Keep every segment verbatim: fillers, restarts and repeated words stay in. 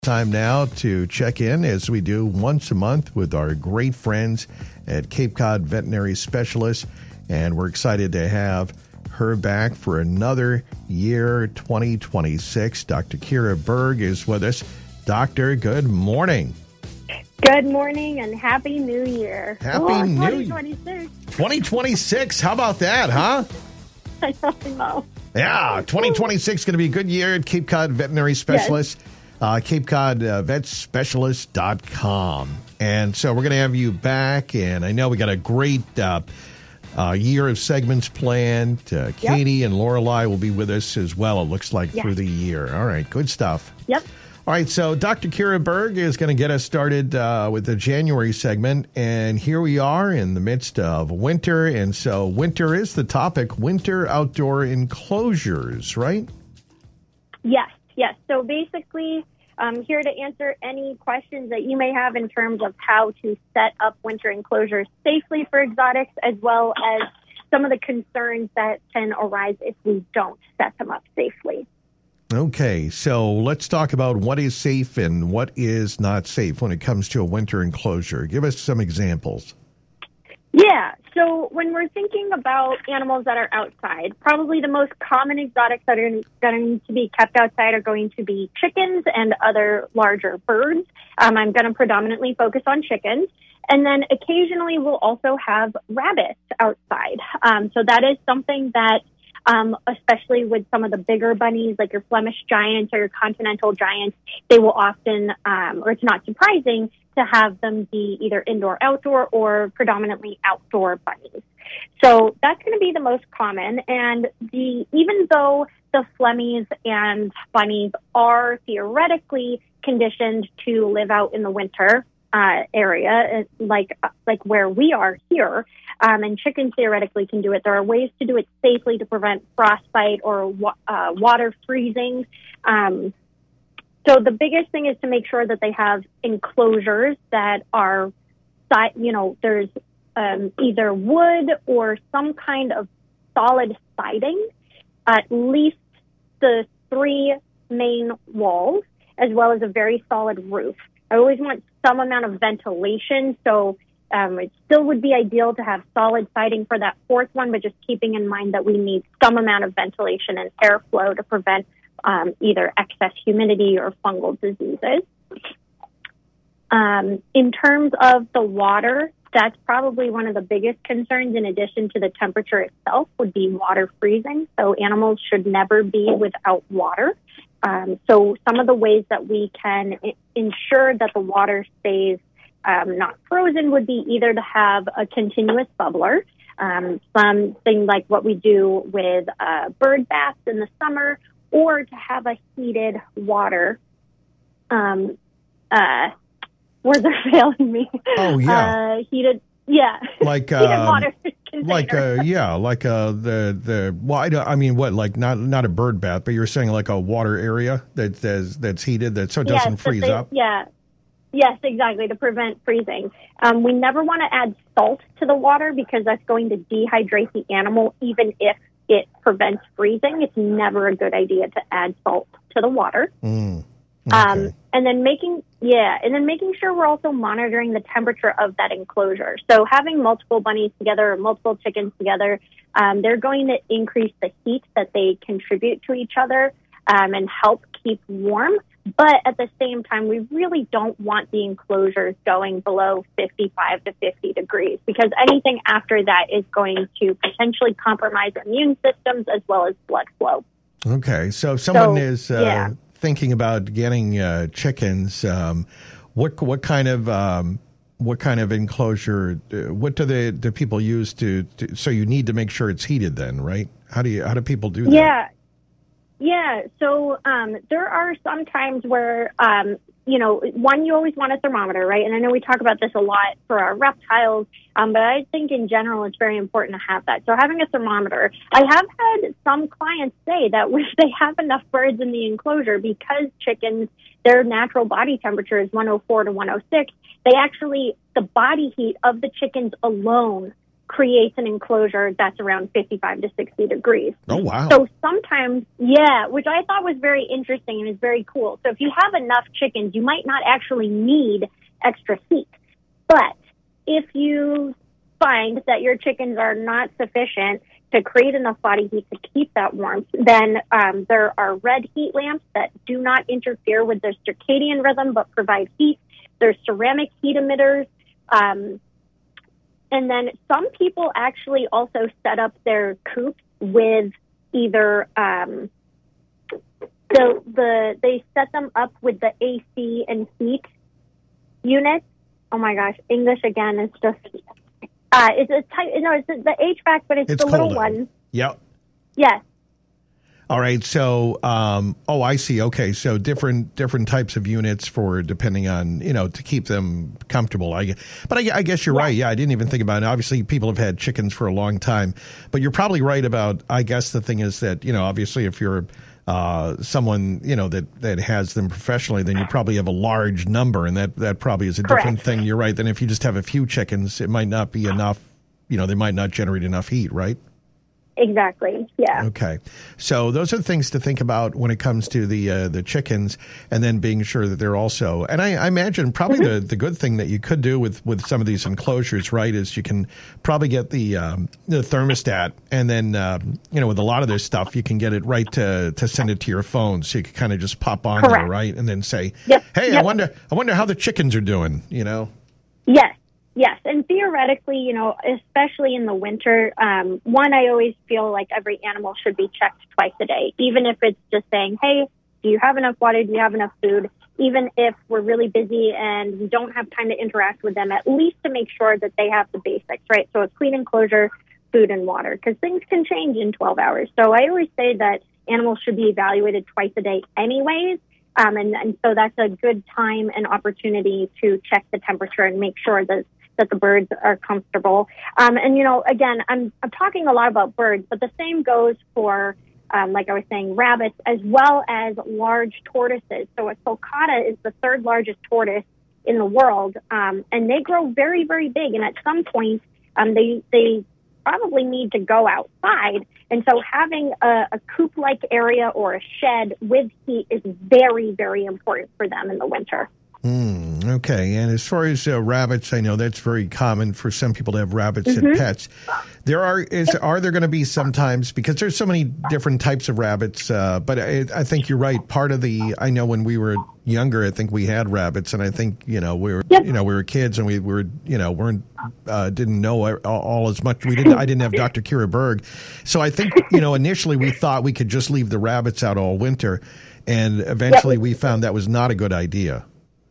Time now to check in, as we do once a month, with our great friends at Cape Cod Veterinary Specialists. And we're excited to have her back for another year, twenty twenty-six. Doctor Kira Berg is with us. Doctor, good morning. Good morning and Happy New Year. Happy oh, New Year. twenty twenty-six. twenty twenty-six. How about that, huh? I don't know. Yeah, twenty twenty-six is going to be a good year at Cape Cod Veterinary Specialists. Yes. Uh, Cape Cod uh, Vet Specialist dot com. And so we're going to have you back, and I know we got a great uh, uh, year of segments planned. Uh, Katie yep. and Lorelei will be with us as well, it looks like, yes. through the year. All right, good stuff. Yep. All right, so Doctor Kira Berg is going to get us started uh, with the January segment, and here we are in the midst of winter, and so winter is the topic, winter outdoor enclosures, right? Yes, yes. So basically, I'm here to answer any questions that you may have in terms of how to set up winter enclosures safely for exotics, as well as some of the concerns that can arise if we don't set them up safely. Okay, so let's talk about what is safe and what is not safe when it comes to a winter enclosure. Give us some examples. Yeah, so when we're thinking about animals that are outside, probably the most common exotics that are going to be kept outside are going to be chickens and other larger birds. Um, I'm going to predominantly focus on chickens. And then occasionally we'll also have rabbits outside. Um, so that is something that Um, especially with some of the bigger bunnies, like your Flemish giants or your continental giants, they will often, um, or it's not surprising to have them be either indoor, outdoor, or predominantly outdoor bunnies. So that's going to be the most common. And the even though the Flemmies and bunnies are theoretically conditioned to live out in the winter uh, area, like like where we are here, Um, and chickens theoretically can do it. There are ways to do it safely to prevent frostbite or wa- uh, water freezing. Um, so the biggest thing is to make sure that they have enclosures that are, si- you know, there's um, either wood or some kind of solid siding, at least the three main walls, as well as a very solid roof. I always want some amount of ventilation, so Um, it still would be ideal to have solid siding for that fourth one, but just keeping in mind that we need some amount of ventilation and airflow to prevent um, either excess humidity or fungal diseases. Um, in terms of the water, that's probably one of the biggest concerns, in addition to the temperature itself, would be water freezing. So animals should never be without water. Um, so some of the ways that we can I- ensure that the water stays Um, not frozen would be either to have a continuous bubbler, um, something like what we do with uh, bird baths in the summer, or to have a heated water. Um, uh, words are failing me. Oh, yeah. Uh, heated, yeah. Like, heated uh, water like, uh, yeah, like uh, the, the, well, I, don't- I mean, what, like not not a bird bath, but you're saying like a water area that, that's, that's heated, that so it doesn't yes, freeze they, up? Yeah. Yes, exactly, to prevent freezing. Um, we never want to add salt to the water because that's going to dehydrate the animal, even if it prevents freezing. It's never a good idea to add salt to the water. Mm, okay. Um, and then making, yeah, and then making sure we're also monitoring the temperature of that enclosure. So having multiple bunnies together or multiple chickens together, um, they're going to increase the heat that they contribute to each other um, and help keep warm. But at the same time, we really don't want the enclosures going below fifty-five to fifty degrees, because anything after that is going to potentially compromise immune systems as well as blood flow. Okay, so if someone So, is uh, yeah. thinking about getting uh, chickens, um, what what kind of um, what kind of enclosure? Uh, what do the do people use to, to? So you need to make sure it's heated, then, right? How do you how do people do that? Yeah. Yeah, so um, there are some times where, um, you know, one, you always want a thermometer, right? And I know we talk about this a lot for our reptiles, um, but I think in general it's very important to have that. So having a thermometer, I have had some clients say that if they have enough birds in the enclosure, because chickens, their natural body temperature is one oh four to one oh six, they actually, the body heat of the chickens alone creates an enclosure that's around fifty-five to sixty degrees. Oh, wow. So sometimes, yeah, which I thought was very interesting and is very cool. So if you have enough chickens, you might not actually need extra heat. But if you find that your chickens are not sufficient to create enough body heat to keep that warmth, then um, there are red heat lamps that do not interfere with their circadian rhythm but provide heat. There's ceramic heat emitters. Um, And then some people actually also set up their coops with either um, the the they set them up with the A C and heat units. Oh my gosh, English again is just uh, it's a type. No, it's the H V A C, but it's, it's the little colder. one. Yep. Yes. All right. So, um, oh, I see. Okay. So different different types of units for depending on, you know, to keep them comfortable. I, but I, I guess you're Yeah. right. Yeah, I didn't even think about it. Obviously, people have had chickens for a long time. But you're probably right about, I guess the thing is that, you know, obviously if you're uh, someone, you know, that, that has them professionally, then you probably have a large number. And that, that probably is a Correct. different thing. You're right. Than if you just have a few chickens, it might not be enough. You know, they might not generate enough heat, right? Exactly. Yeah. Okay. So those are things to think about when it comes to the uh, the chickens, and then being sure that they're also, and I, I imagine probably mm-hmm. the, the good thing that you could do with, with some of these enclosures, right, is you can probably get the um, the thermostat, and then, um, you know, with a lot of this stuff, you can get it right to, to send it to your phone. So you can kind of just pop on Correct. there, right, and then say, yep. hey, yep. I wonder I wonder how the chickens are doing, you know? Yes. Yes, and theoretically, you know, especially in the winter, um, one, I always feel like every animal should be checked twice a day, even if it's just saying, hey, do you have enough water? Do you have enough food? Even if we're really busy and we don't have time to interact with them, at least to make sure that they have the basics, right? So a clean enclosure, food, and water, because things can change in twelve hours. So I always say that animals should be evaluated twice a day anyways. Um, and, and so that's a good time and opportunity to check the temperature and make sure that that the birds are comfortable. Um, and, you know, again, I'm, I'm talking a lot about birds, but the same goes for, um, like I was saying, rabbits, as well as large tortoises. So a sulcata is the third largest tortoise in the world, um, and they grow very, very big. And at some point, um, they they probably need to go outside. And so having a, a coop-like area or a shed with heat is very, very important for them in the winter. Mm, okay. And as far as uh, rabbits, I know that's very common for some people to have rabbits mm-hmm. as pets. There are is are there going to be sometimes, because there's so many different types of rabbits, uh, but I, I think you're right. Part of the, I know when we were younger, I think we had rabbits, and I think, you know, we were, yep. you know, we were kids, and we were, you know, weren't, uh, didn't know all, all as much. We didn't, I didn't have Doctor Kira Berg. So I think, you know, initially we thought we could just leave the rabbits out all winter, and eventually yep. we found that was not a good idea.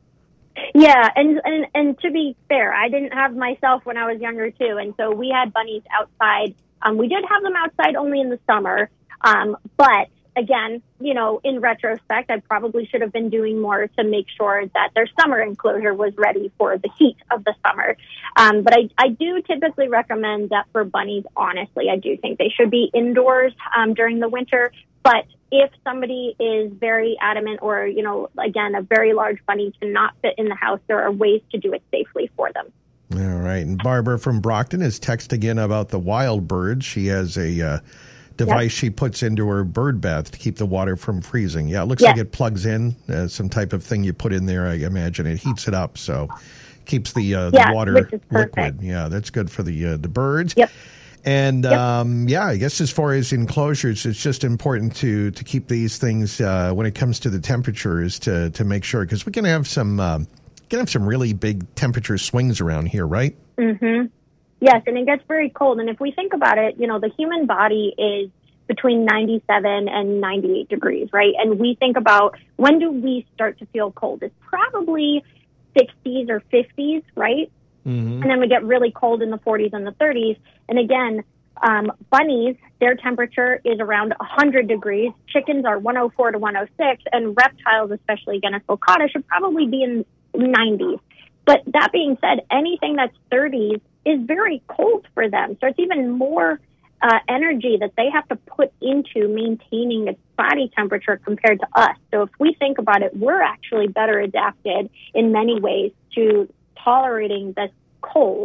Yeah, and, and and to be fair, I didn't have myself when I was younger, too. And so we had bunnies outside. Um, we did have them outside only in the summer. Um, but, again, you know, in retrospect, I probably should have been doing more to make sure that their summer enclosure was ready for the heat of the summer. Um, but I, I do typically recommend that for bunnies, honestly. I do think they should be indoors um, during the winter. But if somebody is very adamant or, you know, again, a very large bunny cannot fit in the house, there are ways to do it safely for them. All right. And Barbara from Brockton is texting in about the wild birds. She has a uh, device yep. she puts into her bird bath to keep the water from freezing. Yeah, it looks yes. like it plugs in, uh, some type of thing you put in there, I imagine. It heats it up, so keeps the, uh, the yeah, water liquid. Yeah, that's good for the, uh, the birds. Yep. And, yep. um, yeah, I guess as far as enclosures, it's just important to, to keep these things, uh, when it comes to the temperatures, to, to make sure, because we can have some, um, can have some really big temperature swings around here, right? Mm-hmm. Yes, and it gets very cold. And if we think about it, you know, the human body is between ninety-seven and ninety-eight degrees, right? And we think about, when do we start to feel cold? It's probably sixties or fifties, right? Mm-hmm. And then we get really cold in the forties and the thirties. And again, um, bunnies, their temperature is around one hundred degrees. Chickens are one oh four to one oh six. And reptiles, especially again a sulcata, should probably be in nineties. But that being said, anything that's thirties is very cold for them. So it's even more uh, energy that they have to put into maintaining its body temperature compared to us. So if we think about it, we're actually better adapted in many ways to tolerating this cold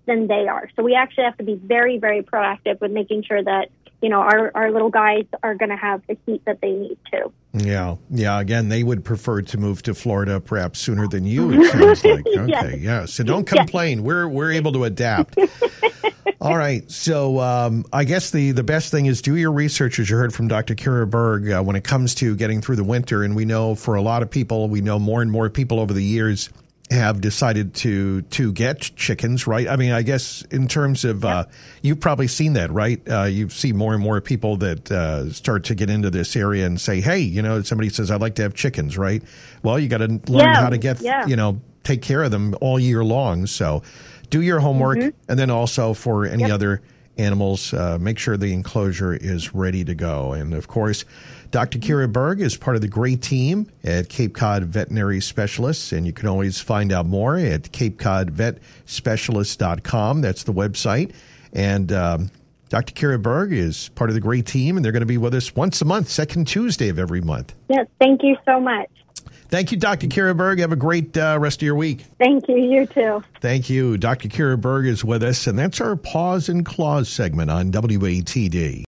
than they are. So we actually have to be very, very proactive with making sure that, you know, our, our little guys are going to have the heat that they need to. Yeah. Yeah. Again, they would prefer to move to Florida perhaps sooner than you, it sounds like. Okay. Yes. Yeah. So don't complain. Yes. We're we're able to adapt. All right. So um, I guess the, the best thing is do your research, as you heard from Doctor Kira Berg, uh, when it comes to getting through the winter. And we know for a lot of people, we know more and more people over the years have decided to to get chickens, right? I mean, I guess in terms of, uh, you've probably seen that, right? Uh, you see more and more people that uh, start to get into this area and say, hey, you know, somebody says, I'd like to have chickens, right? Well, you got to learn yeah, how to get, yeah. you know, take care of them all year long. So do your homework. Mm-hmm. And then also for any yep. other animals, uh, make sure the enclosure is ready to go. And of course, Doctor Kira Berg is part of the great team at Cape Cod Veterinary Specialists, and you can always find out more at cape cod vet specialist dot com. That's the website. And um, Doctor Kira Berg is part of the great team, and they're going to be with us once a month, second Tuesday of every month. Yes, thank you so much. Thank you, Doctor Kira Berg. Have a great uh, rest of your week. Thank you. You too. Thank you. Doctor Kira Berg is with us, and that's our Paws and Claws segment on W A T D.